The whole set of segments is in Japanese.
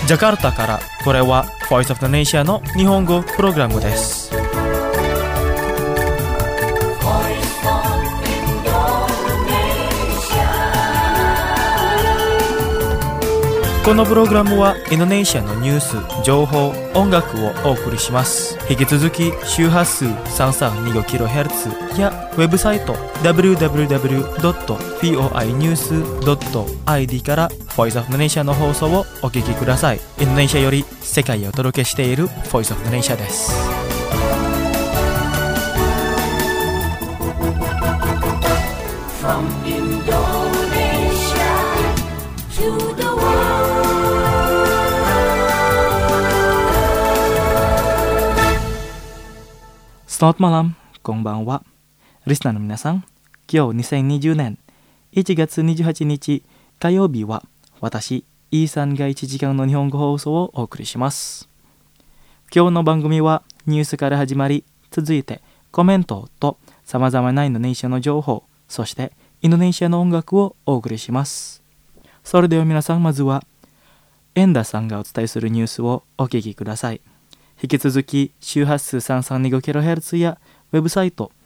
ジャカルタからこれは Voice of the Nation の日本語プログラムです。このプログラムはインドネシアのニュース、情報、音楽をお送りします。引き続き周波数 3325kHz やウェブサイト www.voinews.id から Voice of the Nation の放送をお聞きください。インドネシアより世界をお届けしている Voice of the Nation です。From Indonesia to the Selamat malam, こんばんは。リスナーの皆さん、今日2020年1月28日火曜日は私、イーさんが1時間の日本語放送をお送りします。今日の番組はニュースから始まり、続いてコメントと様々なインドネシアの情報、そしてインドネシアの音楽をお送りします。それでは皆さん、まずはエンダさんがお伝えするニュースをお聞きください。引き続き周波数 3325kHz やウェブサイト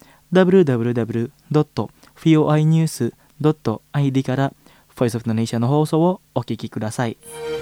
www.voinews.id から Voice of the Nation の放送をお聞きください。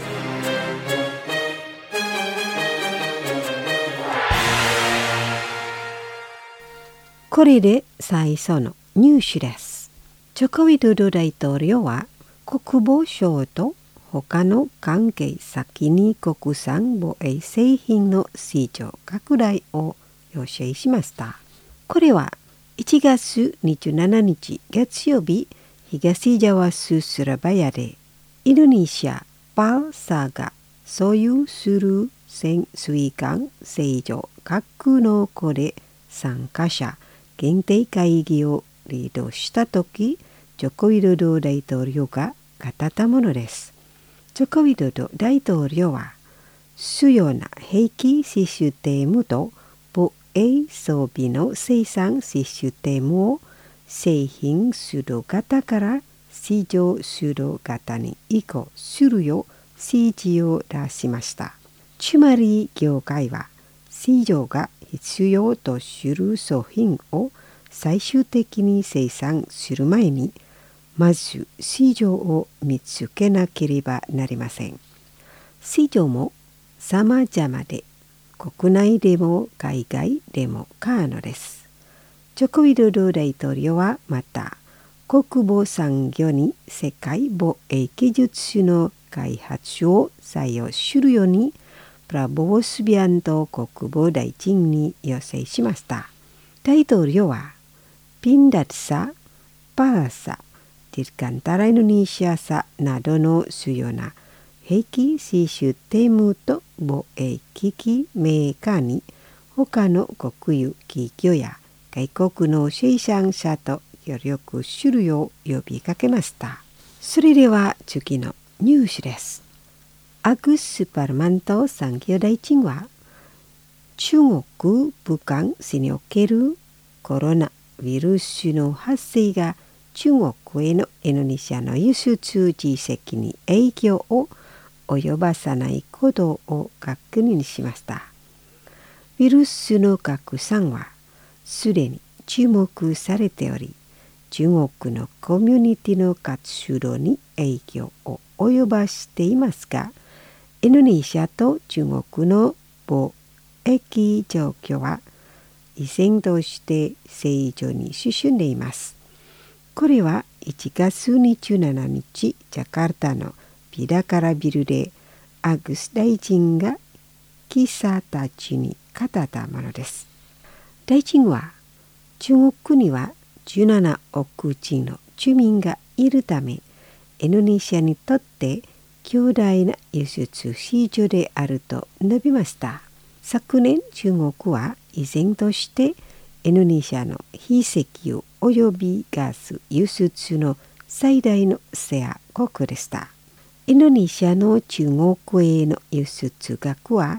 これで最初のニュースです。ジョコウィドド大統領は国防省と他の関係先に国産防衛製品の市場拡大を要請しました。これは1月27日月曜日、東ジャワ州スラバヤでインドネシアパルサが所有する潜水艦正常格納庫で参加者限定会議をリードしたとき、ジョコウィドド大統領が語ったものです。ジョコウィドド大統領は主要な兵器システムと防衛装備の生産システムを製品主導型から市場主導型に移行するよう指示を出しました。つまり業界は市場が必要とする商品を最終的に生産する前にまず市場を見つけなければなりません。市場も様々で国内でも海外でも可能です。ジョコウィドド大統領はまた国防産業に世界防衛技術の開発を採用するようにプラボースビアント国防大臣に要請しました。大統領はピンダッサ、パラサ、ディルカンタライノニシアサなどの主要な兵器システムと防衛機器メーカーに他の国有企業や外国の生産者と協力するよう呼びかけました。それでは次のニュースです。アグス・パルマント産業大臣は中国武漢市におけるコロナウイルスの発生が中国へのインドネシアの輸出実績に影響を及ばさないことを確認しました。ウイルスの拡散はすでに注目されており、中国のコミュニティの活動に影響を及ばしていますが、インドネシアと中国の貿易状況は依然として正常に進んでいます。これは1月27日、ジャカルタのビダカラビルでアグス大臣が記者たちに語ったものです。大臣は中国には17億人の住民がいるため、インドネシアにとって強大な輸出市場であると述べました。昨年中国は依然としてインドネシアの非石油およびガス輸出の最大のシェア国でした。インドネシアの中国への輸出額は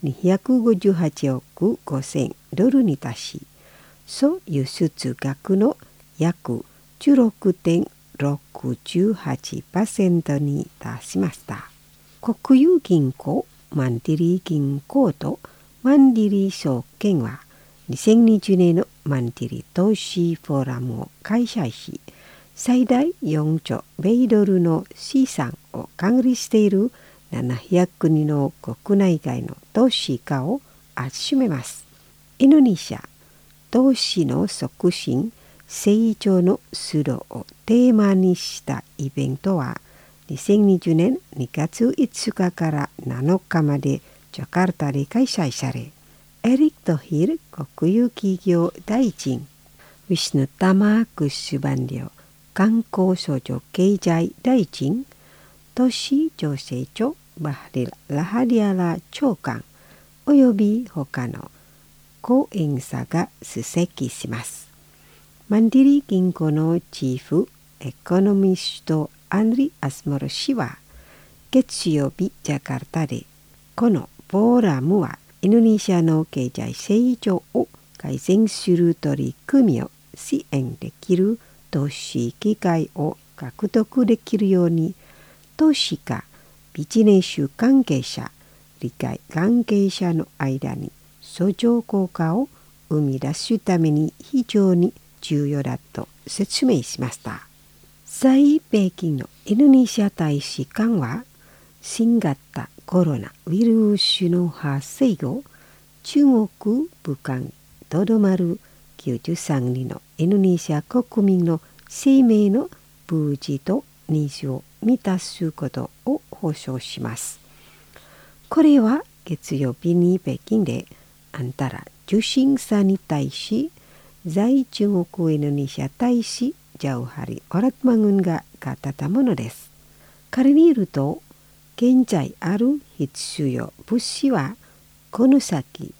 258億5000ドルに達し、総輸出額の約 16.68% に達しました。 国有銀行マンディリー銀行とマンディリー証券は2020年のマンディリー投資フォーラムを開催し、最大4兆米ドルの資産を管理している700人の国内外の投資家を集めます。インドネシア投資の促進成長のスローをテーマにしたイベントは2020年2月5日から7日までジャカルタで開催され、エリック・トヒル国有企業大臣、ウィシュヌ・タマー・クッシュバンリョ観光省庁経済大臣、都市調整庁バハリラ・ラハディアラ長官および他の講演者が出席します。マンディリー銀行のチーフエコノミストアンリ・アスモロ氏は月曜日ジャカルタで、このフォーラムはインドネシアの経済成長を改善する取り組みを支援できる投資機会を獲得できるように、投資家、ビジネス関係者、理解関係者の間に相乗効果を生み出すために非常に重要だと説明しました。在北京のインドネシア大使館は、新型コロナウイルスの発生後、中国武漢にとどまる93人のインドネシア国民の生命の無事とニーズを満たすことを保証します。これは月曜日に北京であんたら受信者に対し、在中国インドネシア大使ジャウハリ・オラットマ軍が語ったものです。彼によると、現在ある必要物資はこの先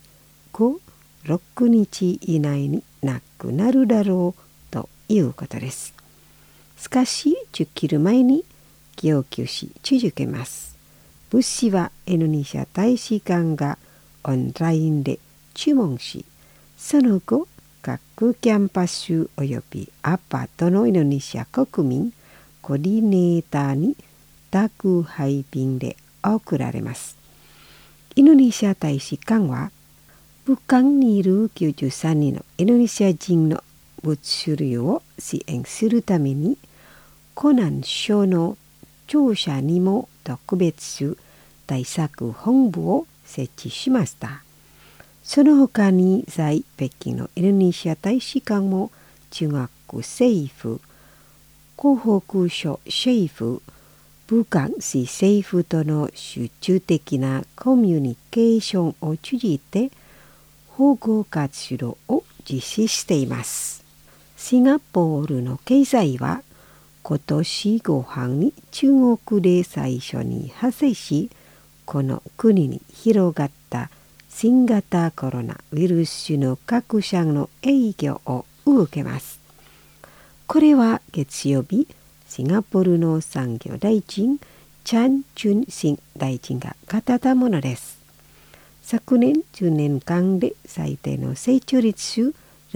5、6日以内になくなるだろうということです。しかし、10キロ前に供給し続けます。物資はインドネシア大使館がオンラインで注文し、その後、各キャンパスおよびアパートのインドネシア国民、コーディネーターに宅配便で送られます。インドネシア大使館は、武漢にいる93人のインドネシア人の物資類を支援するために、湖南省の庁舎にも特別対策本部を設置しました。その他に在北京のインドネシア大使館も中国政府、湖北省政府、武漢市政府との集中的なコミュニケーションを通じて保護活動を実施しています。シンガポールの経済は今年後半に中国で最初に発生し、この国に広がった新型コロナウイルスの拡散の影響を受けます。これは月曜日、シンガポールの産業大臣チャン・チュンシン大臣が語ったものです。昨年10年間で最低の成長率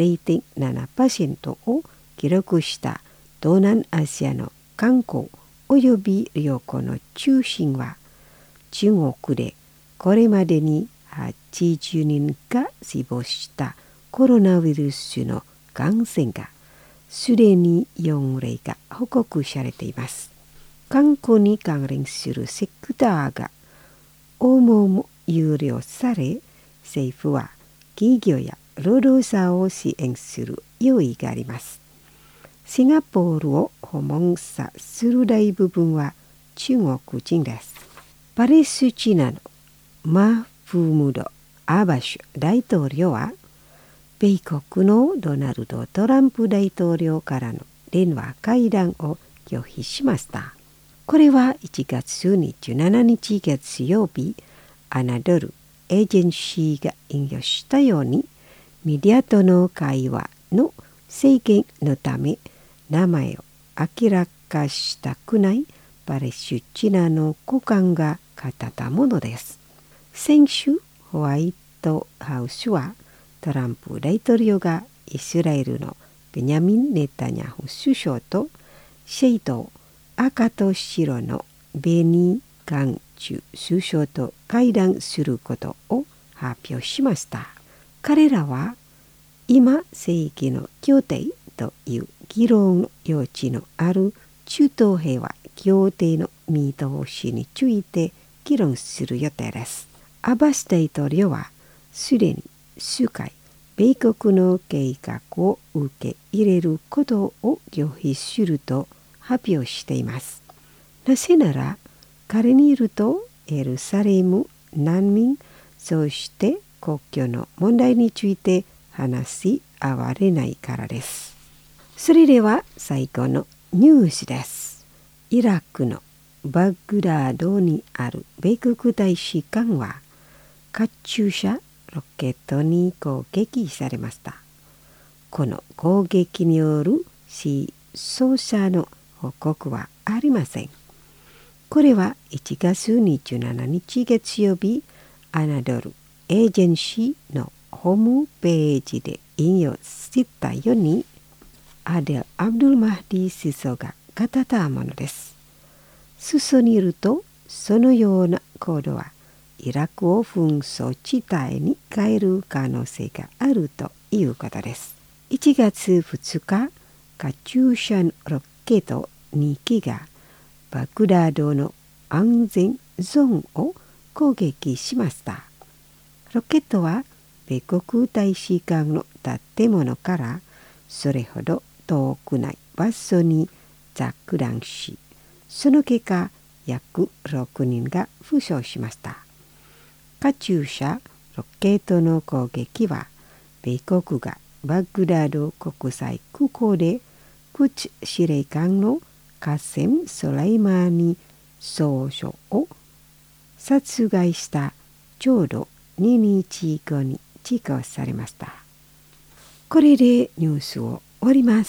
0.7% を記録した東南アジアの観光および旅行の中心は、中国でこれまでに80人が死亡したコロナウイルスの感染がすでに4例が報告されています。観光に関連するセクターが主も有料され、政府は企業や労働者を支援する用意があります。シンガポールを訪問する大部分は中国人です。パレスチナのマフムド・アバシュ大統領は、米国のドナルド・トランプ大統領からの電話会談を拒否しました。これは1月27日月曜日、アナドルエージェンシーが引用したように、メディアとの会話の制限のため、名前を明らかしたくないパレスチナの高官が語ったものです。先週、ホワイトハウスは、トランプ大統領がイスラエルのベニャミン・ネタニヤフ首相とシェイト赤と白のベニ・ガン中首相と会談することを発表しました。彼らは今世紀の協定という議論の余地のある中東平和協定の見通しについて議論する予定です。アバス大統領はすでに数回米国の計画を受け入れることを拒否すると発表しています。なぜなら彼にいるとエルサレム、難民、そして国境の問題について話し合われないからです。それでは最後のニュースです。イラクのバグダードにある米国大使館はカチューシャロケットに攻撃されました。この攻撃による死傷者の報告はありません。これは1月27日月曜日、アナドルエージェンシーのホームページで引用したように、アデル・アブドゥル・マハディ首相が語ったものです。裾にいると、そのような行動はイラクを紛争地帯に変える可能性があるということです。1月2日、カチューシャのロケット2機がバグダードの安全ゾーンを攻撃しました。ロケットは米国大使館の建物からそれほど遠くない場所に着弾し、その結果約6人が負傷しました。カチューシャロケットの攻撃は米国がバグダード国際空港でプチ司令官のカセム・ソライマーニ総書を殺害したちょうど2日後に実行されました。これでニュースを終わります。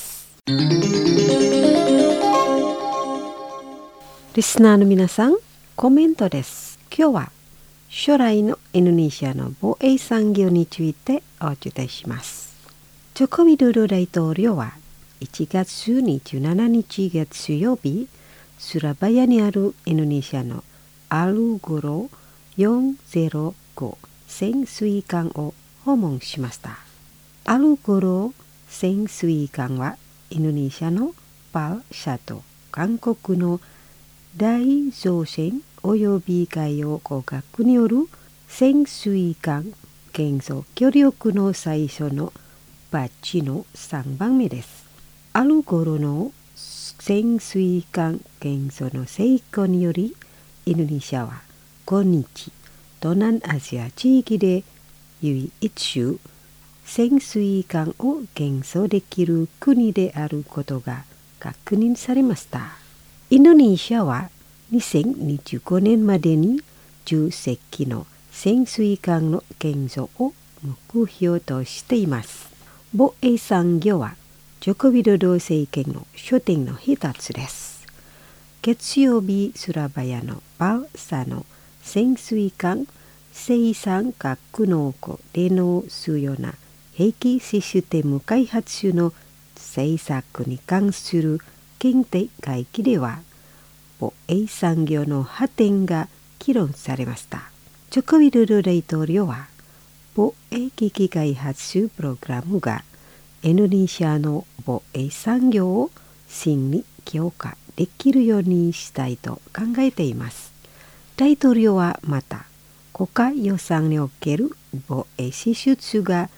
リスナーの皆さん、コメントです。今日は将来のインドネシアの防衛産業についてお伝えします。ジョコビドド大統領は1月27日月曜日、スラバヤにあるインドネシアのアルゴロ405潜水艦を訪問しました。アルゴロ潜水艦はインドネシアのパルシャと韓国の大造船及び海洋工学による潜水艦建造協力の最初のバッジの3番目です。アルゴロの潜水艦建造の成功により、インドネシアは今日東南アジア地域で唯一潜水艦を建造できる国であることが確認されました。インドネシアは2025年までに10隻の潜水艦の建造を目標としています。防衛産業はジョコビドド政権の焦点の一つです。月曜日、スラバヤのパルサの潜水艦生産格納庫での主要な兵器システム開発の政策に関する検定会議では、防衛産業の発展が議論されました。ジョコビドド大統領は、防衛機器開発プログラムがインドネシアの防衛産業を真に強化できるようにしたいと考えています。大統領はまた、国家予算における防衛支出が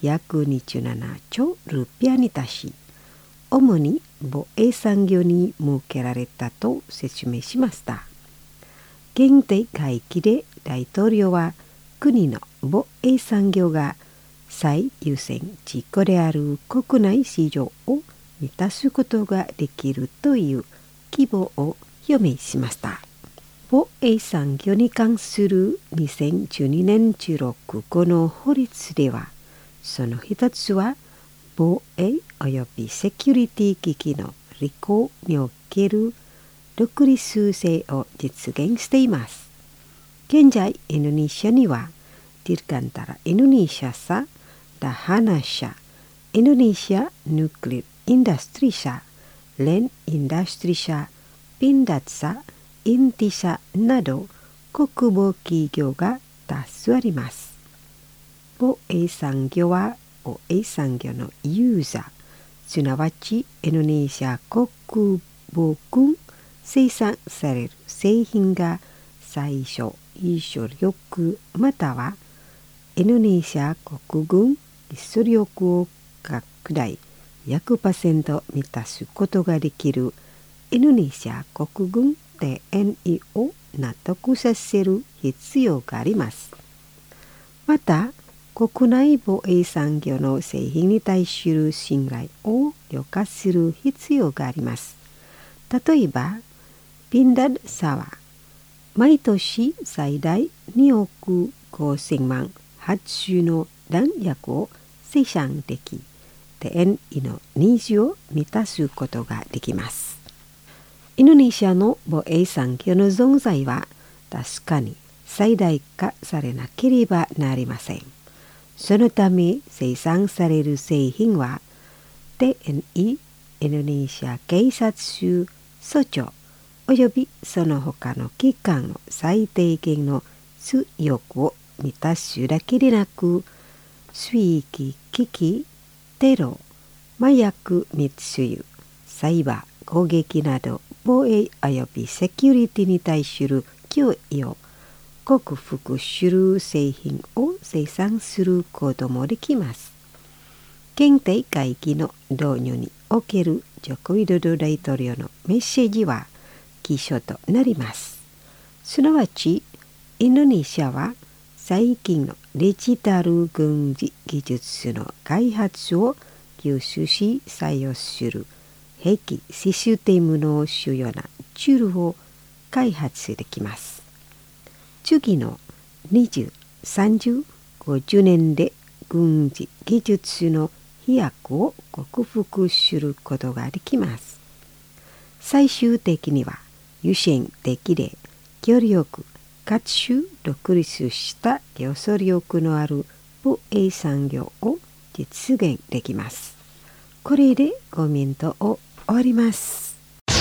127兆ルピアに達し、主に防衛産業に向けられたと説明しました。検定会議で大統領は、国の防衛産業が最優先事項である国内市場を満たすことができるという希望を表明しました。防衛産業に関する2012年16号の法律では、その一つは防衛及びセキュリティ機器の履行における独立性を実現しています。現在、インドネシアにはDirgantara Indonesia Dahanasya, Indonesia Nuclear Industrisya, Land Industrisya, Pindadsa, Intisya など国防企業が多数あります。防衛産業は防衛産業のユーザー、すなわちインドネシア国防軍生産される製品が最小輸出力またはインドネシア国軍輸出力を拡大 100% 満たすことができるインドネシア国軍 TNI を納得させる必要があります。また国内防衛産業の製品に対する信頼を強化する必要があります。例えばピンダッサは毎年最大2億5000万発種の弾薬を生産でき、TNI のニーズを満たすことができます。インドネシアの防衛産業の存在は確かに最大化されなければなりません。そのため生産される製品は TNI インドネシア警察署署長およびその他の機関の最低限の出力を満たすだけでなく、水域危機、テロ、麻薬密輸、サイバー攻撃など防衛およびセキュリティに対する脅威を克服する製品を生産することもできます。憲政会議の導入におけるジョコウィドド大統領のメッセージは基礎となります。すなわちインドネシアは最近のデジタル軍事技術の開発を吸収し採用する兵器システムの主要なツールを開発できます。次の20、30、50年で軍事技術の飛躍を克服することができます。最終的には優先的で強力かつ独立した競争力のある防衛産業を実現できます。これでコメントを終わります。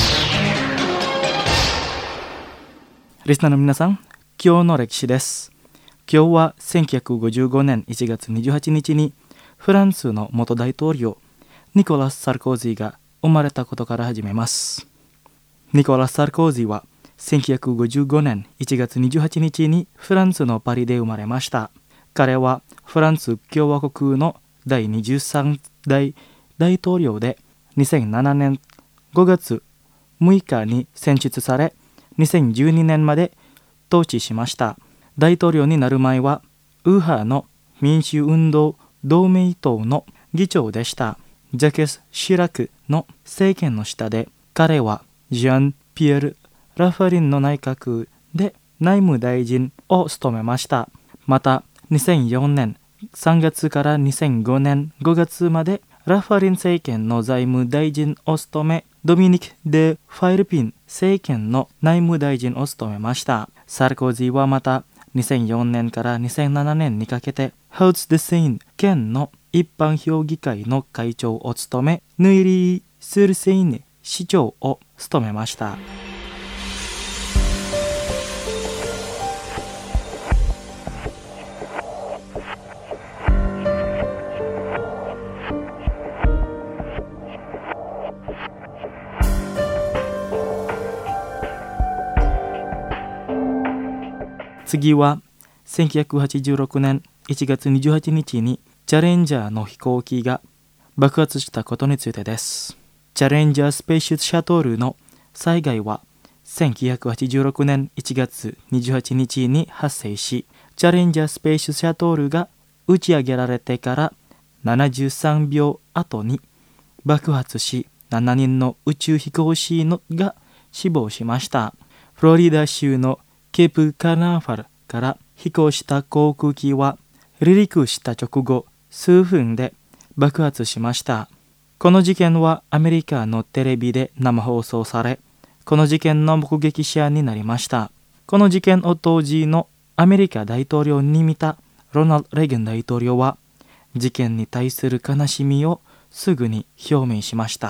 リスナーの皆さん、今日の歴史です。今日は1955年1月28日にフランスの元大統領ニコラス・サルコージーが生まれたことから始めます。ニコラス・サルコージーは1955年1月28日にフランスのパリで生まれました。彼はフランス共和国の第23代大統領で2007年5月6日に選出され、2012年まで統治しました。大統領になる前は右派の民主運動同盟党の議長でした。ジャケス・シラクの政権の下で彼はジャン・ピエール・ラファリンの内閣で内務大臣を務めました。また2004年3月から2005年5月までラファリン政権の財務大臣を務め、ドミニク・デ・ファイルピン政権の内務大臣を務めました。サルコージーはまた2004年から2007年にかけてハウツ・デ・セイン県の一般評議会の会長を務め、ヌイリー・スルセイネ市長を務めました。次は1986年1月28日にチャレンジャーの飛行機が爆発したことについてです。チャレンジャースペースシャトルの災害は1986年1月28日に発生し、チャレンジャースペースシャトルが打ち上げられてから73秒後に爆発し、7人の宇宙飛行士が死亡しました。フロリダ州のケープカナーファルから飛行した航空機は離陸した直後数分で爆発しました。この事件はアメリカのテレビで生放送され、この事件の目撃者になりました。この事件を当時のアメリカ大統領に見たロナルド・レーガン大統領は、事件に対する悲しみをすぐに表明しました。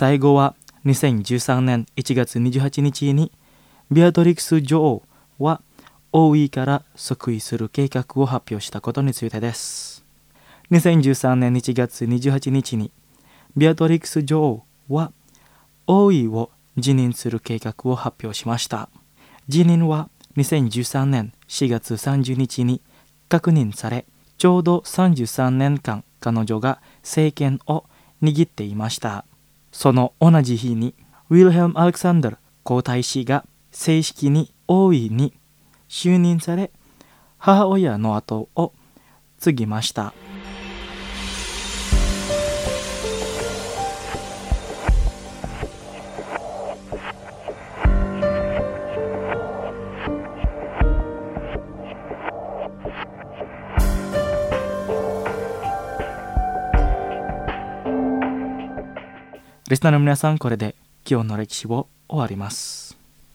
最後は2013年1月28日にビアトリクス女王は王位から即位する計画を発表したことについてです。2013年1月28日にビアトリクス女王は王位を辞任する計画を発表しました。辞任は2013年4月30日に確認され、ちょうど33年間彼女が政権を握っていました。その同じ日にウィルヘルム・アレクサンダル皇太子が正式に王位に就任され、母親の後を継ぎました。リスナーの皆さん、これで今日の歴史を終わります。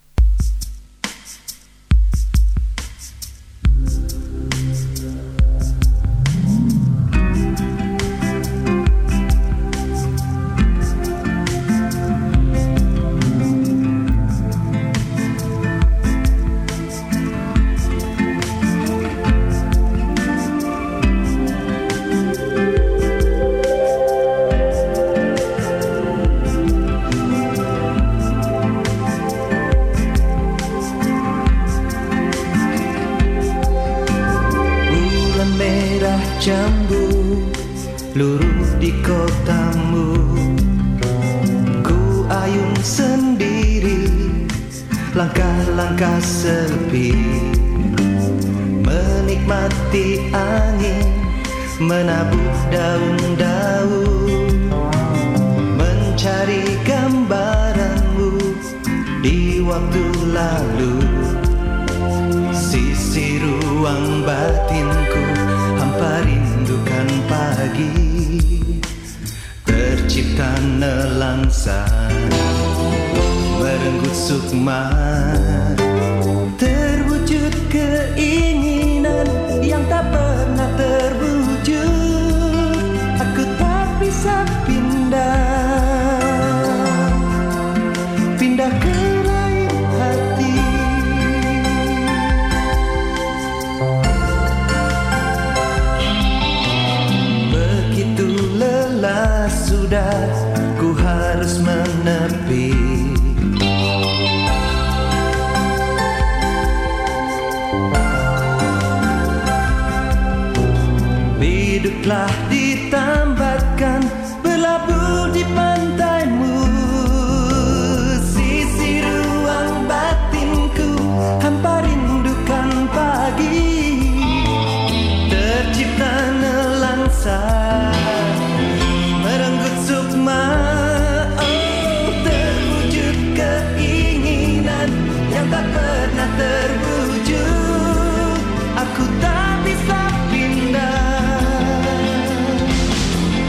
Jambu luruh di kotamu, ku ayun sendiri, langkah-langkah sepi, menikmati angin, menabuh daun-daun, mencari gambaranmu di waktu lalu. Sisi ruang batinku hampa rindukan pagi, tercipta nelangsa merenggut sukma, terwujud keinginan yang tak pernah terwujud. Aku tak bisa pindah ke lain hati. Sudah ku harus menepi, biduklah ditambatkan, berlabuh di pantaimu. Sisi ruang batinku hampa rindukan pagi, tercipta nelangsa merenggut sukma, oh terwujud keinginan yang tak pernah terwujud. Aku tak bisa pindah.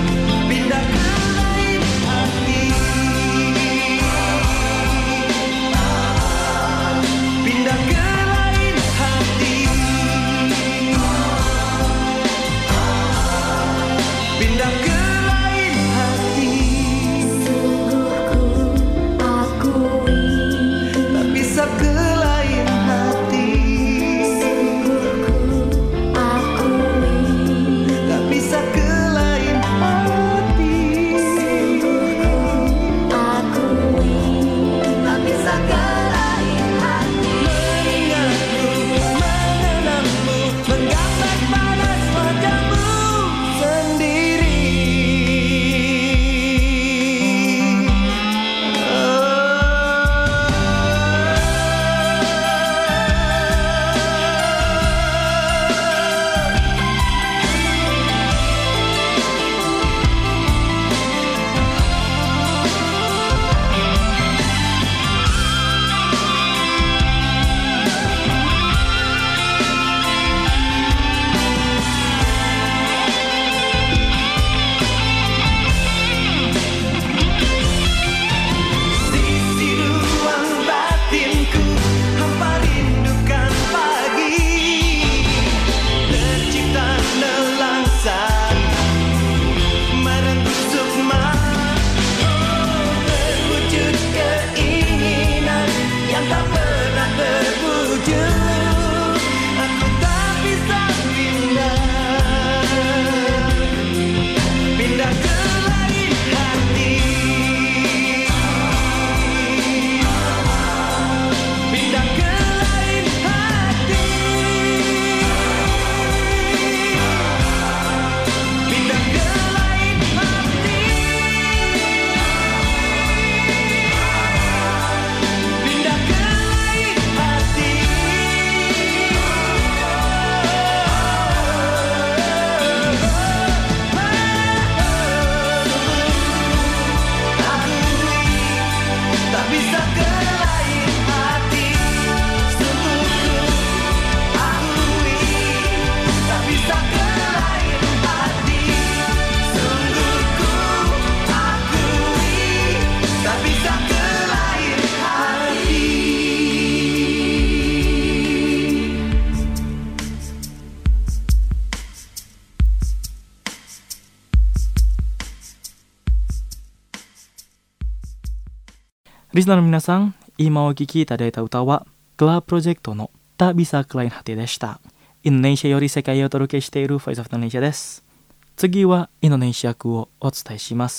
リスナーの皆さん、今お聴きいただいた歌はクラブプロジェクトのTak Bisa Ke Lain Hatiでした。インドネシアより世界へお届けしている Voice of Indonesia です。次はインドネシア語をお伝えします。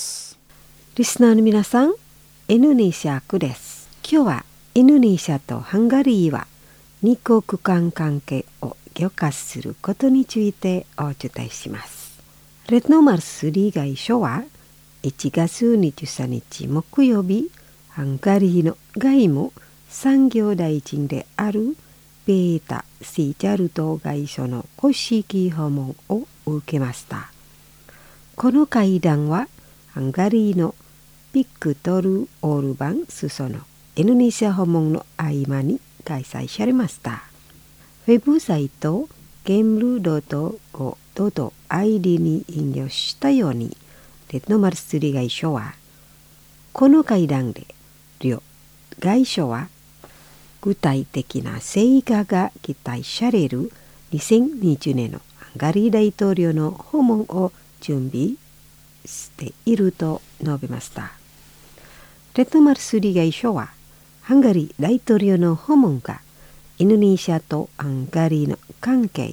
リスナーの皆さん、インドネシア語です。今日はインドネシアとハンガリーは二国間関係を強化することについてお伝えします。レッドノーマル3外相は1月23日木曜日、ハンガリーの外務産業大臣であるペータ・シーチャルト外相の公式訪問を受けました。この会談はハンガリーのビクトル・オルバン首相のインドネシア訪問の合間に開催されました。ウェブサイトゲムル .go.id に引用したように、レッドマルスリ外相はこの会談で両外相は具体的な成果が期待される2020年のハンガリー大統領の訪問を準備していると述べました。レッドマルスリ外相はハンガリー大統領の訪問がインドネシアとハンガリーの関係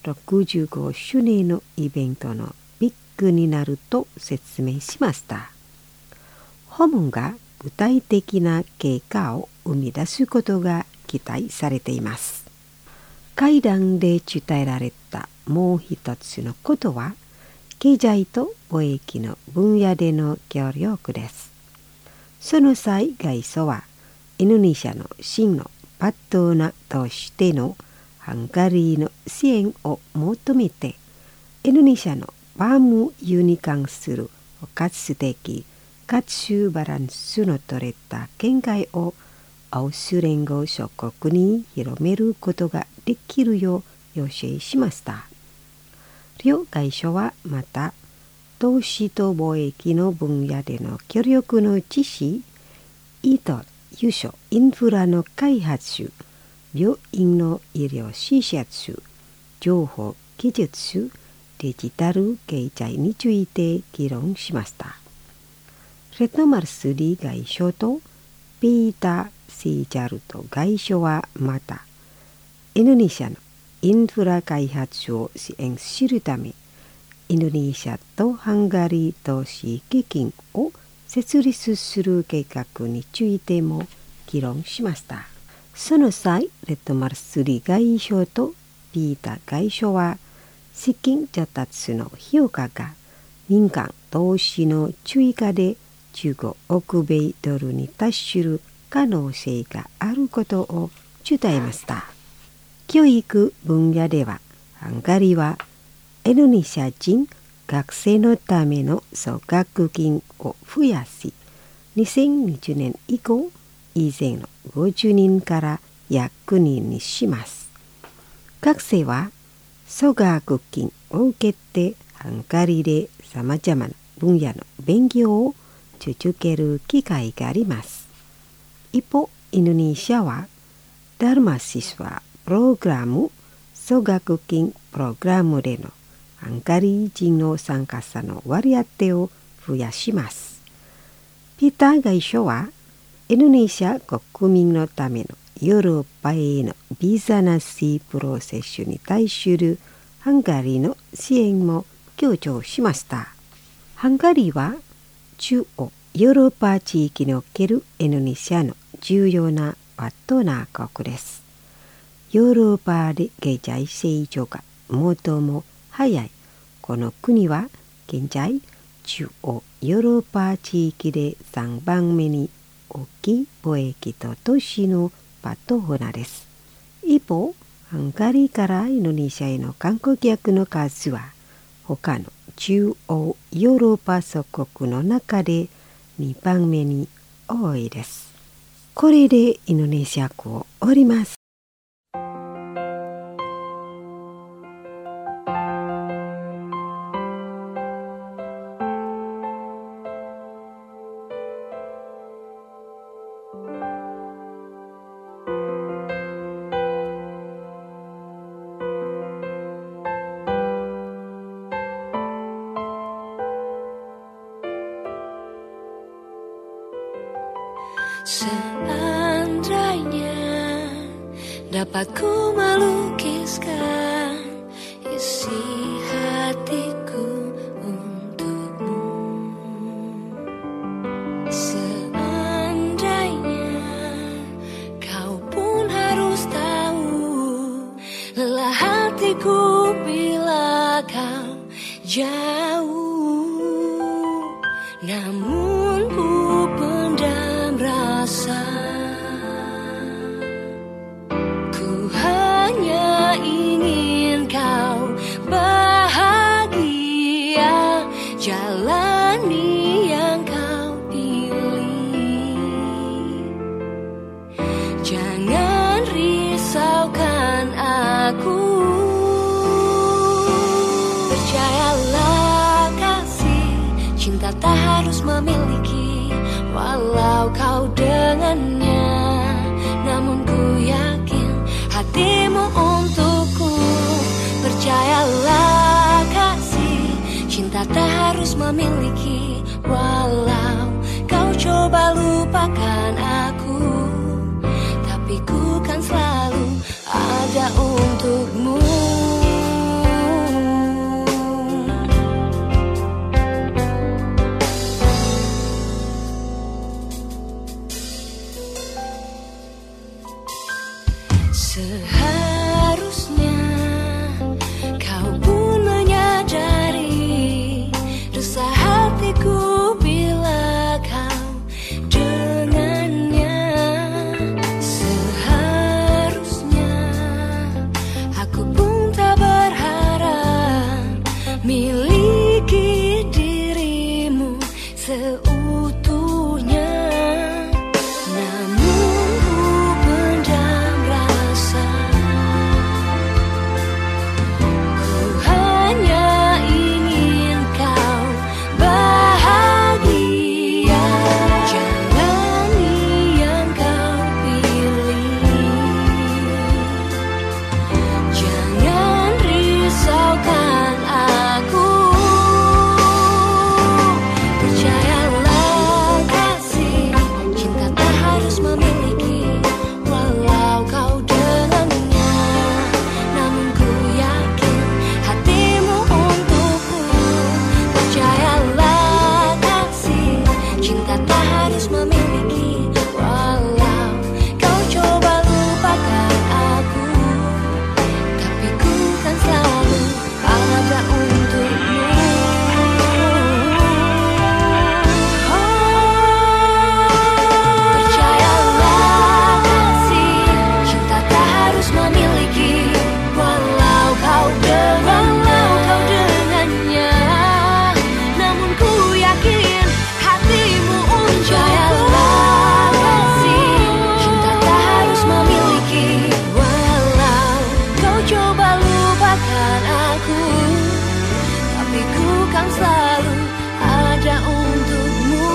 65周年のイベントのビッグになると説明しました。訪問が具体的な結果を生み出すことが期待されています。会談で伝えられたもう一つのことは、経済と貿易の分野での協力です。その際、外相はインドネシアの真のパートナーとしてのハンガリーの支援を求めて、インドネシアのパーム油に関する包括的かつバランスの取れた見解を欧州連合諸国に広めることができるよう要請しました。両外相はまた、投資と貿易の分野での協力の実施、医と輸送インフラの開発、病院の医療施設、情報技術、デジタル経済について議論しました。レッドマルスリ外相とピーター・シーチャルト外相はまた、インドネシアのインフラ開発を支援するため、インドネシアとハンガリー投資基金を設立する計画についても議論しました。その際、レッドマルスリ外相とピーター外相は、資金調達の評価が民間投資の追加で15億米ドルに達する可能性があることを伝えました。教育分野では、ハンガリーはインドネシア人学生のための奨学金を増やし、2020年以降、以前の50人から100人にします。学生は奨学金を受けてハンガリーでさまざまな分野の勉強を続ける機会があります。一方、インドネシアはダルマシスワプログラム、奨学金プログラムでのハンガリー人の参加者の割当を増やします。ピーター外相は、インドネシア国民のためのヨーロッパへのビザなしプロセスに対するハンガリーの支援も強調しました。ハンガリーは中央ヨーロッパ地域におけるインドネシアの重要なパートナー国です。ヨーロッパで経済成長が最も早いこの国は現在中央ヨーロッパ地域で3番目に大きい貿易と都市のパートナーです。一方、ハンガリーからインドネシアへの観光客の数は他の中央ヨーロッパ諸国の中で2番目に多いです。これでインドネシア語を終わります。 Seandainya dapat ku melukiskan isi hatiku untukmu, seandainya kau pun harus tahu lelah hatiku bila kau jauh, namun ku pendam rasa. Ku hanya ingin kau bahagia, jalani yang kau pilih. Jangan risaukan aku. Percayalah kasih, cinta tak harus memiliki, walau kau dengannya. Namun ku yakin hatimu untukku. Percayalah kasih, cinta tak harus memiliki, walau kau coba lupakan aku, tapi ku kan selalu ada untukmu. Seharusnya kau pun menyadari resah hatiku bila kau dengannya. Seharusnya aku pun tak berharap miliki dirimu seutuhnya. Namun ku pendam rasa. Ku hanya ingin kau bahagia, jalani yang kau pilih. Jangan risaukan aku. Percayalah kasih, cinta tak harus memiliki, walau kau dengannya. Namun ku yakin hatimu untukku. Percayalah kasih, cinta tak harus memiliki, walau kau coba lupakan aku, tapi ku kan selalu ada untukmu. Percayalah kasih, cinta tak harus memiliki, walau kau dengannya. Namun ku yakin hatimu untukku. Percayalah kasih, cinta tak harus memiliki, walau kau coba lupakan aku, tapi ku kan selalu ada untukmu.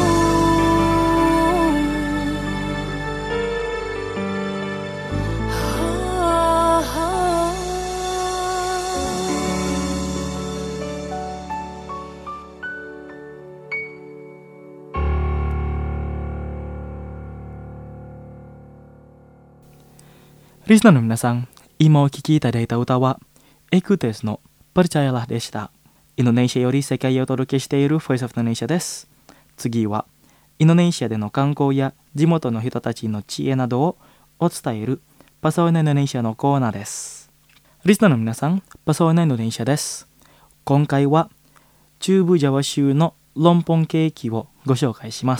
Listenerの皆さん、今お聴きいただいた歌はエクテスのPercayalahでした。インドネシアより世界へお届けしている Voice of Indonesia です。次はインドネシアでの観光や地元の人たちの知恵などをお伝えるパサオナインドネシアのコーナーです。リスナーの皆さん、パサオナインドネシアです。今回は中部ジャワ州のロンポンケーキをご紹介します。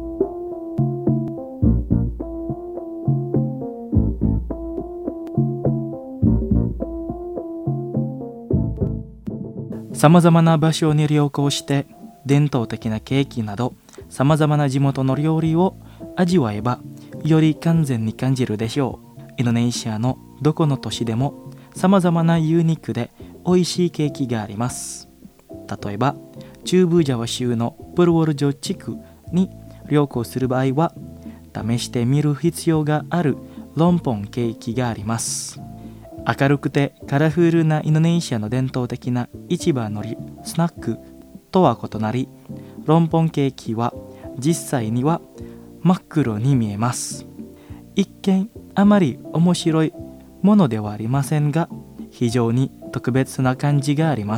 さまざまな場所に旅行して伝統的なケーキなどさまざまな地元の料理を味わえばより完全に感じるでしょう。インドネシアのどこの都市でもさまざまなユニークで美味しいケーキがあります。例えば中部ジャワ州のプルウォルジョ地区に旅行する場合は試してみる必要があるロンポンケーキがあります。明るくてカラフルなインドネシアの伝統的な市場のスナックとは異なり、ロンポンケーキは実際には真っ黒に見えます。一見あまり面白いものではありませんが、非常に特別な感じがあります。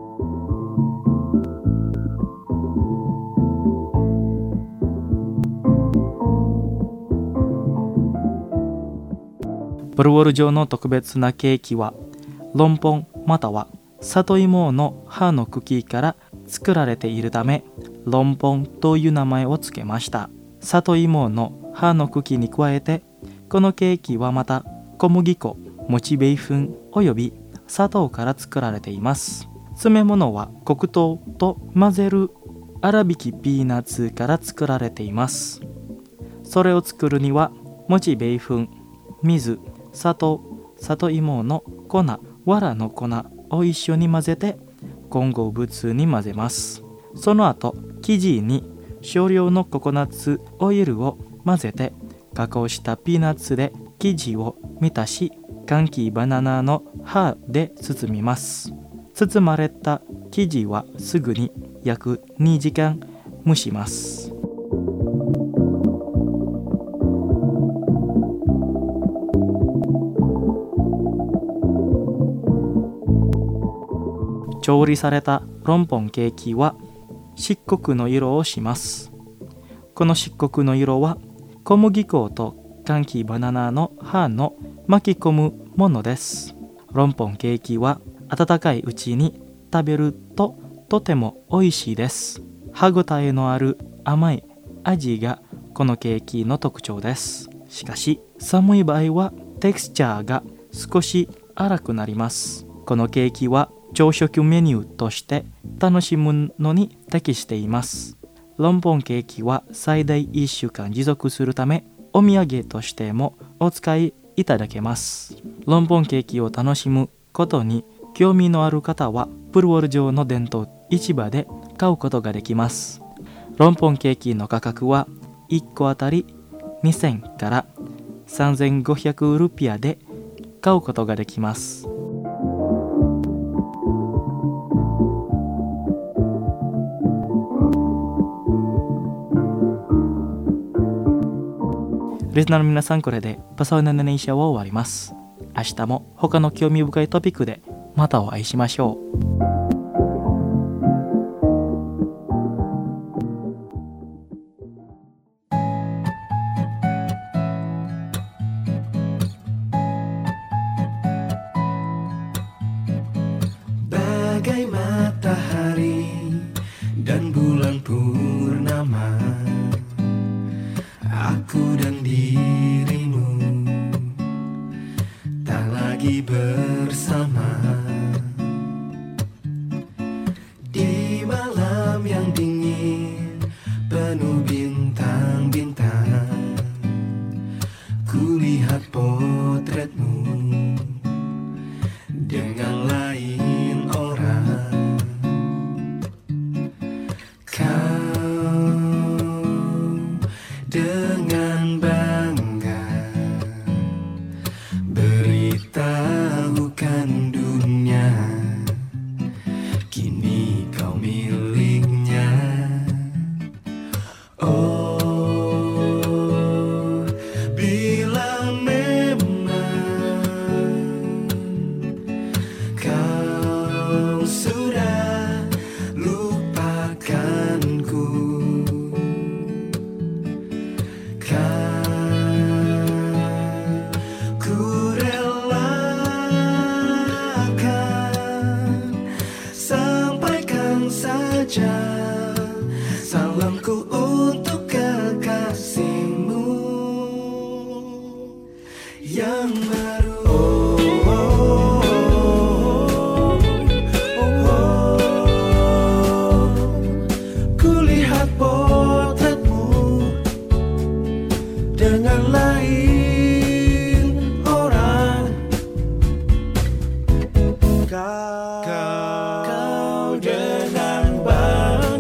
ブルウォル城の特別なケーキはロンポンまたは里芋の葉の茎から作られているためロンポンという名前をつけました。里芋の葉の茎に加えてこのケーキはまた小麦粉、もち米粉および砂糖から作られています。詰め物は黒糖と混ぜる粗挽きピーナッツから作られています。それを作るにはもち米粉、水、砂糖、里芋の粉、藁の粉を一緒に混ぜて混合物に混ぜます。その後生地に少量のココナッツオイルを混ぜて加工したピーナッツで生地を満たし、柑橘バナナの葉で包みます。包まれた生地はすぐに約2時間蒸します。調理されたロンポンケーキは漆黒の色をします。この漆黒の色は小麦粉と柑橘バナナの葉の巻き込むものです。ロンポンケーキは温かいうちに食べるととても美味しいです。歯ごたえのある甘い味がこのケーキの特徴です。しかし寒い場合はテクスチャーが少し粗くなります。このケーキは朝食メニューとして楽しむのに適しています。ロンポンケーキは最大1週間持続するためお土産としてもお使いいただけます。ロンポンケーキを楽しむことに興味のある方はブルウォル城の伝統市場で買うことができます。ロンポンケーキの価格は1個あたり2000から3500ルピアで買うことができます。リスナーの皆さん、これでパサウナネネイシャを終わります。明日も他の興味深いトピックでまたお会いしましょう。 Bagai matahari dan bulan purnama, aku dan dirimu tak lagi bersama. Di malam yang dingin penuh bintang-bintang, kulihat potretmu dengan lain orang. Kau dengan bangga beritahukan dunia, kini kau miliknya. Oh, bila memang kau sudah lupakanku, ku relakan sampaikan saja salamku untuk kekasihmu yang baru. Kulihat potretmu dengan lain orang. Kau dengan bangga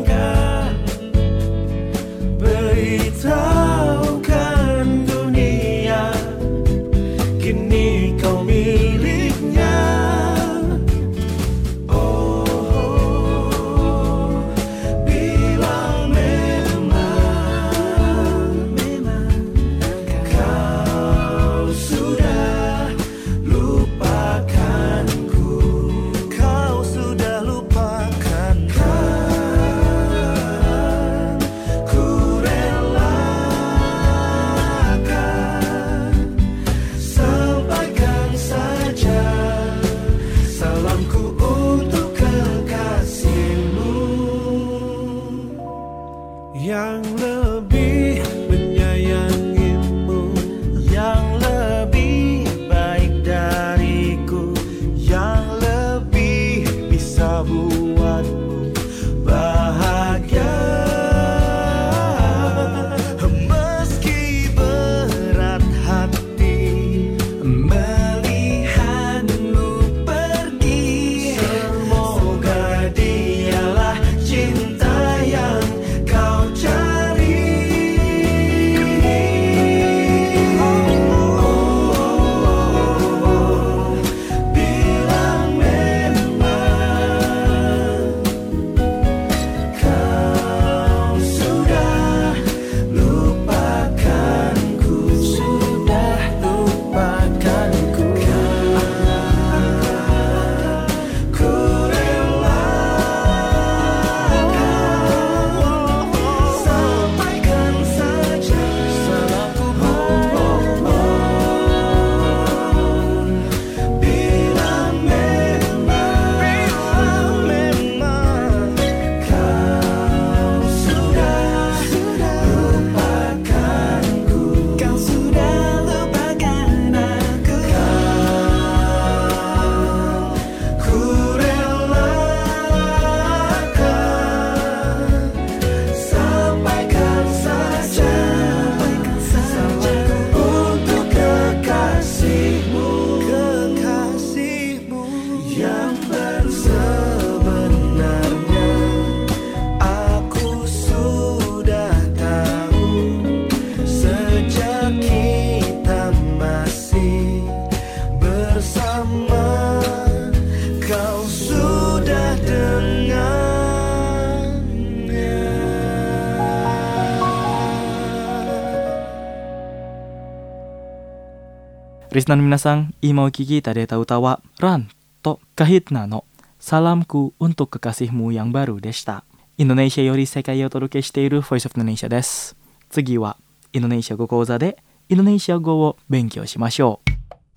リスナーの皆さん、今お聞きいただいた歌はランとKahitnaのSalamku untuk Kekasihmu yang baruでした。インドネシアより世界へお届けしている Voice of Indonesia です。次はインドネシア語講座でインドネシア語を勉強しましょう。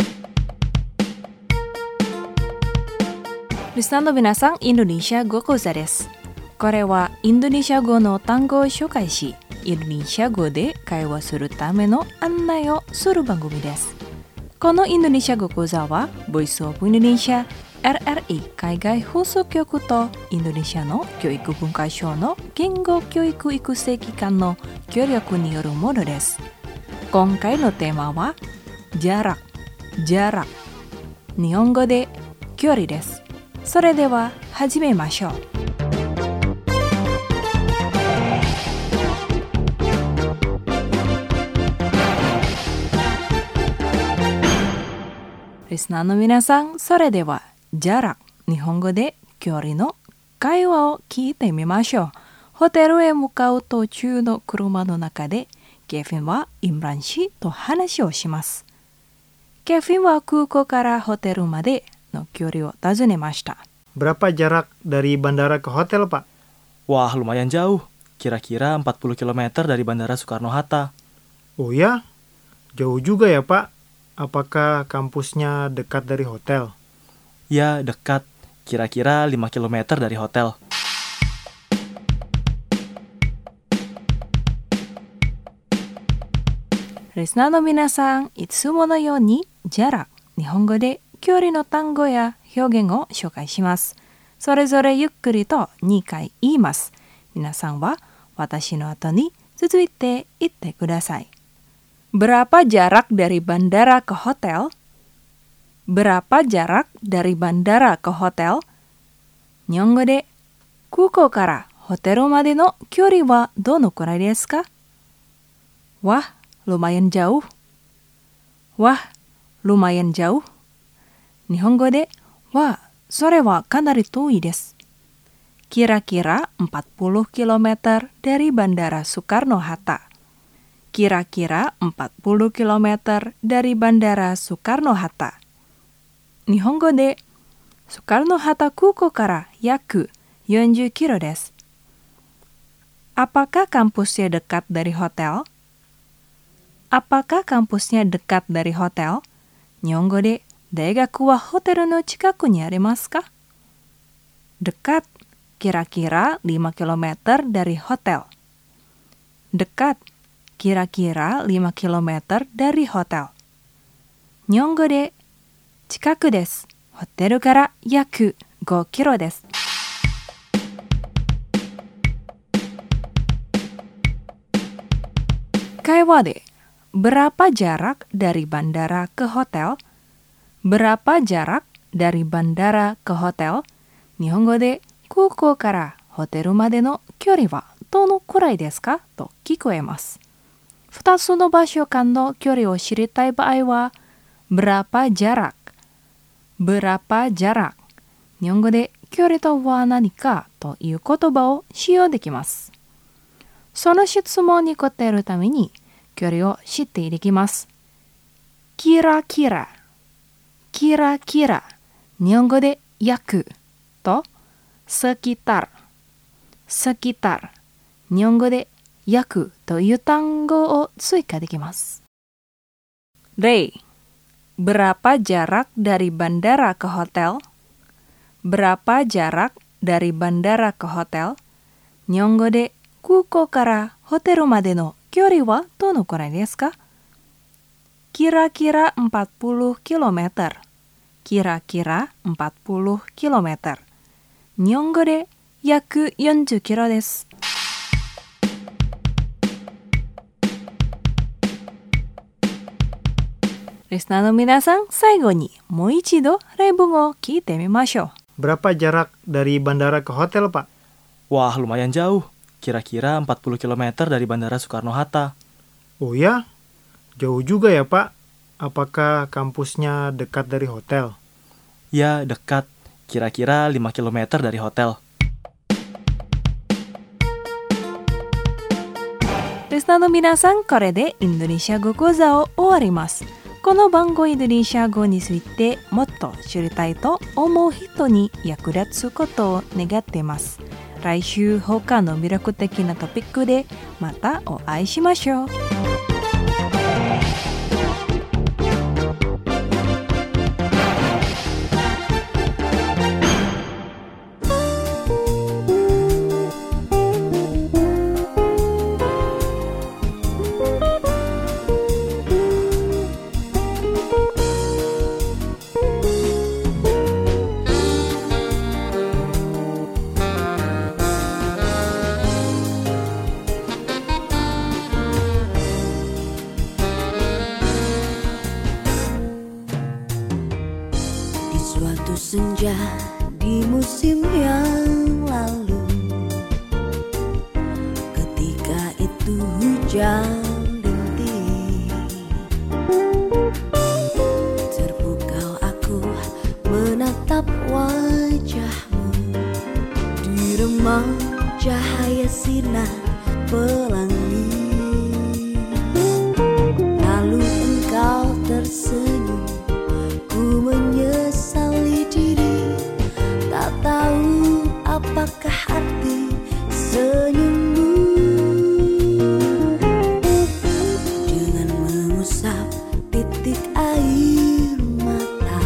リスナーの皆さん、インドネシア語講座です。これはインドネシア語の単語を紹介し、インドネシア語で会話するための案内をする番組です。このインドネシア語講座は、Voice of Indonesia RRI 海外放送局とインドネシアの教育文化省の言語教育育成機関の協力によるものです。今回のテーマはjarak。日本語で距離です。それでは始めましょう。リスナーの皆さん、それではjarak、日本語で距離の会話を聞いてみましょう。ホテルへ向かう途中の車の中で、ケフィンはイムラン氏と話をします。ケフィンは空港からホテルまでの距離を尋ねました。 Berapa jarak dari bandara ke hotel, Pak? Wah, lumayan jauh. Kira-kira 40 km dari Bandara Soekarno-Hatta. Oh ya? Jauh juga ya, Pak? Apakah kampusnya dekat dari hotel? Ya, dekat. Kira-kira 5 km dari hotel. Listenerの皆さん、いつものようにjarak、日本語で距離の単語や表現を紹介します。それぞれゆっくりと2回言います。皆さんは私の後に続いて言ってください。Berapa jarak dari bandara ke hotel? Berapa jarak dari bandara ke hotel? 日本語で空港からホテルまでの距離はどのくらいですか? Wah, lumayan jauh. Wah, lumayan jauh. 日本語でわ、それはかなり遠いです。Kira-kira 40 km dari Bandara Soekarno-Hatta. Kira-kira 40 km dari Bandara Soekarno-Hatta. 日本語でSoekarno-Hatta空港から約40 km です。Apakah kampusnya dekat dari hotel? Apakah kampusnya dekat dari hotel? 日本語で大学はホテルの近くにありますか? Dekat, kira-kira 5 km dari hotel. Dekat, kira-kira 5 km dari hotel. 日本語で近くです。ホテルから約5 km です。会話でBerapa jarak dari bandara ke hotel? Berapa jarak dari bandara ke hotel? 日本語で空港からホテルまでの距離はどのくらいですかと聞こえます。2つの場所間の距離を知りたい場合はBerapa jarak? Berapa jarak? 日本語で距離とは何かという言葉を使用できます。その質問に答えるために距離を知っていきます。Kira-kira、kira-kira、日本語で約とsekitar、sekitar、日本語で約という単語を追加できます。例、Berapa jarak dari bandara ke hotel? Berapa jarak dari bandara ke hotel? 日本語で空港からホテルまでの距離はどのくらいですか? Kira-kira 40 km. Kira-kira 40 km. 日本語で約40 km です。リスナーの皆さん、最後にもう一度例文を聞いてみましょう。 Berapa jarak dari bandara ke hotel, Pak? Wah, lumayan jauh. Kira-kira 40 km dari Bandara Soekarno-Hatta. Oh ya? Jauh juga ya, Pak? Apakah kampusnya dekat dari hotel? Ya, dekat. Kira-kira 5 km dari hotel. リスナーの皆さん、これでインドネシア語講座を終わります。 この番号インドネシア語についてもっと知りたいと思う人に役立つことを願っています。来週他の魅力的なトピックでまたお会いしましょう。 Suatu senja di musim yang lalu, ketika itu hujan rintik, terpukau aku menatap wajahmu di remang cahaya sinar pelangi. Lalu engkau tersenyum, ku menyesali diri, tak tahu apakah arti senyummu. Dengan mengusap titik air mata,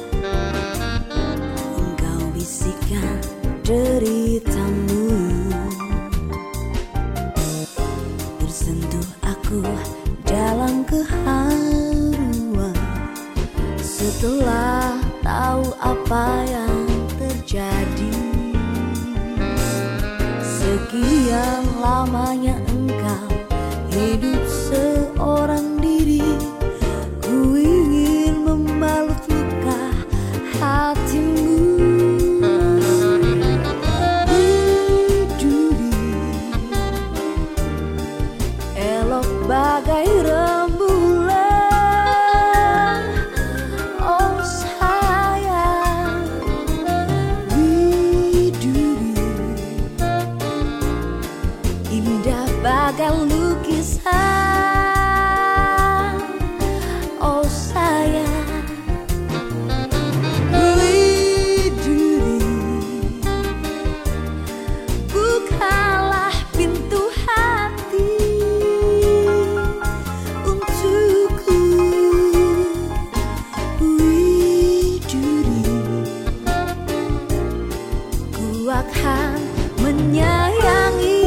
engkau bisikan deritamu. Tersentuh aku dalam keharuan setelah tahu apa yang terjadi. Sekian lamanya engkau hidup seorang diri, ku ingin membalut luka hatimu. Biduri elok bagai rembulan, oh sayang. Biduri indah bagai lukisan, oh sayang. Biduri bukalah pintu hati untukku. Biduri ku akan menyayangi.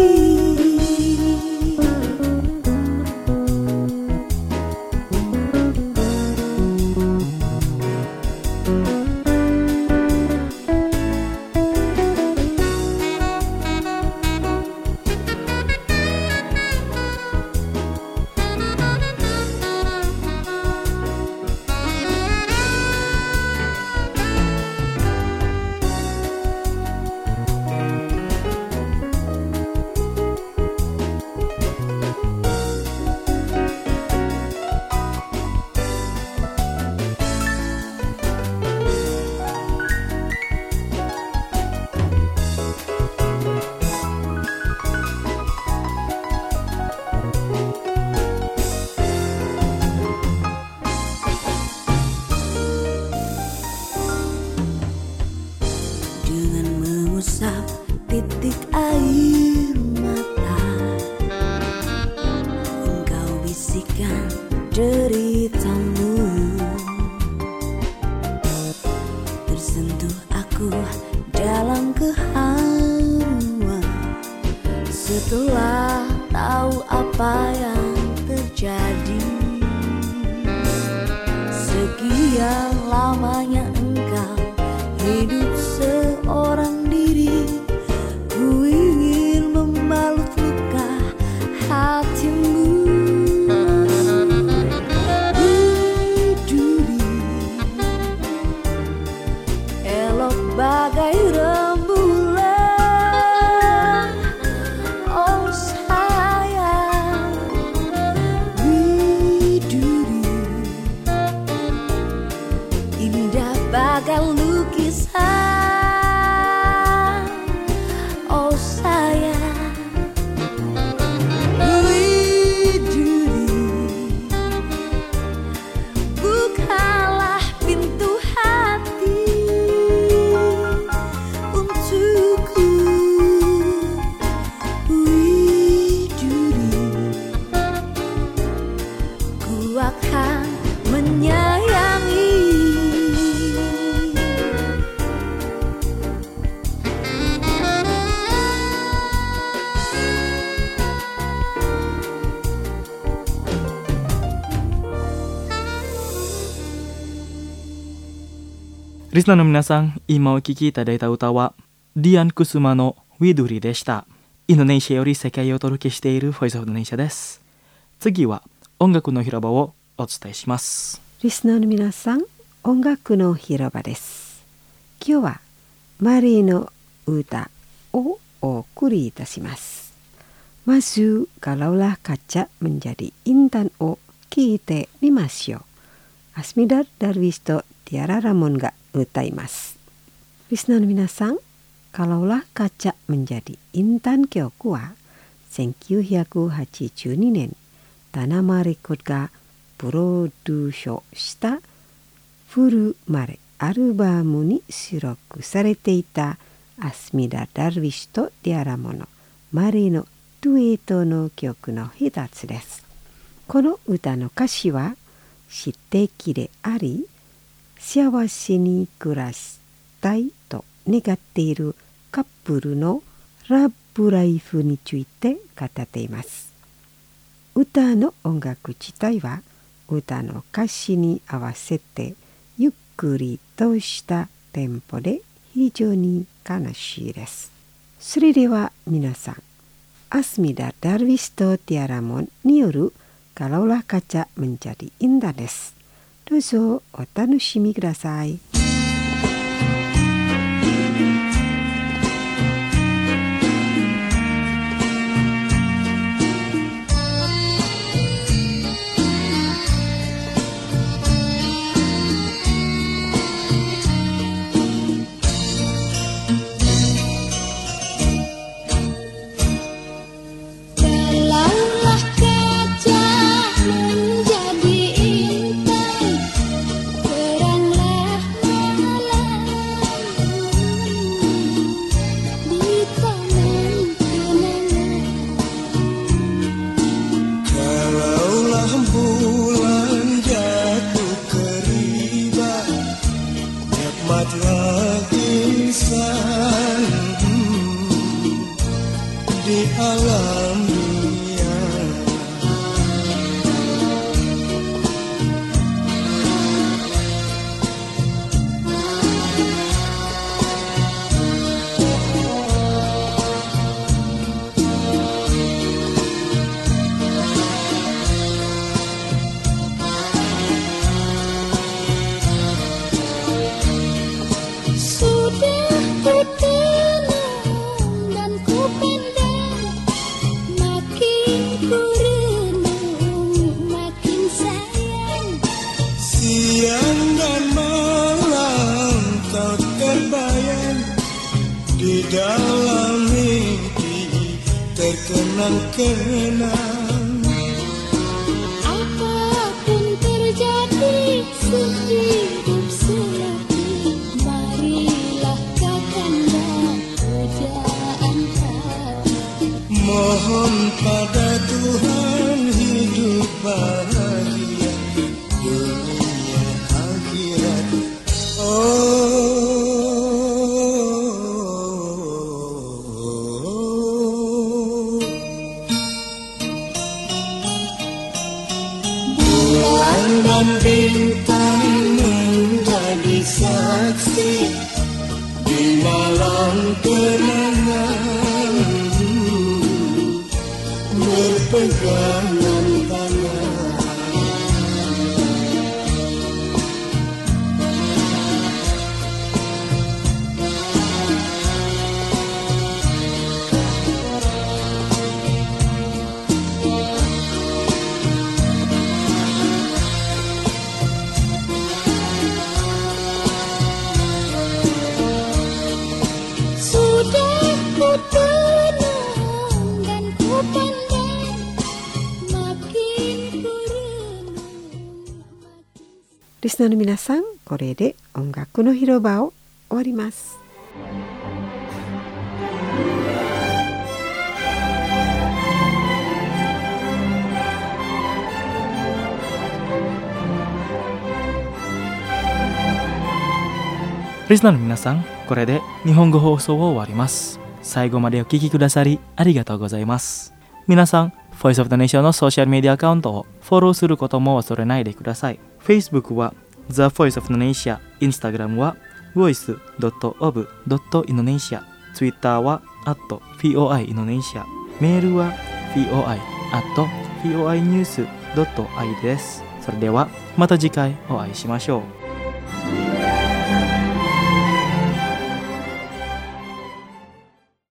Dengan mengusap titik air mata, engkau bisikan deritamu. Tersentuh aku dalam keharuan setelah tahu apa yang terjadi. Sekian lamanya engkau hidup seorang diri, ku ingin membalut luka hatimu. Biduri elok bagai rembulan, oh sayang. リスナーの皆さん、今お聴きいただいた歌はディアン・クスマのウィドリでした。インドネシアより世界をお届けしているボイスオブインドネシアです。次は音楽の広場をお伝えします。 リスナーの皆さん、音楽の広場です。今日はマリーの歌をお送りいたします。まず、Kalaulah Kaca Menjadi Intanを聴いてみましょう。アスミダ・ダルビスとティアラ・ラモンが歌います。リスナーの皆さん、Kalaulah Kaca Menjadi Intan 曲は1982年タナマレコードがプロデュースしたフルマレアルバムに収録されていたアスミダ・ダルビスとティアラモンのマリーのデュエットの曲の一つです。この歌の歌詞は詩的であり、幸せに暮らしたいと願っているカップルのラブライフについて語っています。歌の音楽自体は歌の歌詞に合わせてゆっくりとしたテンポで非常に悲しいです。それでは皆さん、アスミダ・ダルビスとティアラモンによるKalaulah Kaca Menjadi Intanです。どうぞお楽しみください。 Kenang apapun terjadi sehidup selagi, marilah kakanda pujaan hati. Mohon pada Tuhan hidup bahagia dunia akhirat. Dan bintang menjadi saksi di malam kenangan, berpegangan tangan. リスナーの皆さん、これで音楽の広場を終わります。 リスナーの皆さん、これで日本語放送を終わります。最後までお聞きくださりありがとうございます。皆さん、Voice of the Nation のソーシャルメディアアカウントをフォローすることも忘れないでください。Facebook は The Voice of the Nation、Instagram は voice.of.indonesia、 Twitter は@POI-Indonesia、 メールは POI@POInews.id です。それではまた次回お会いしましょう。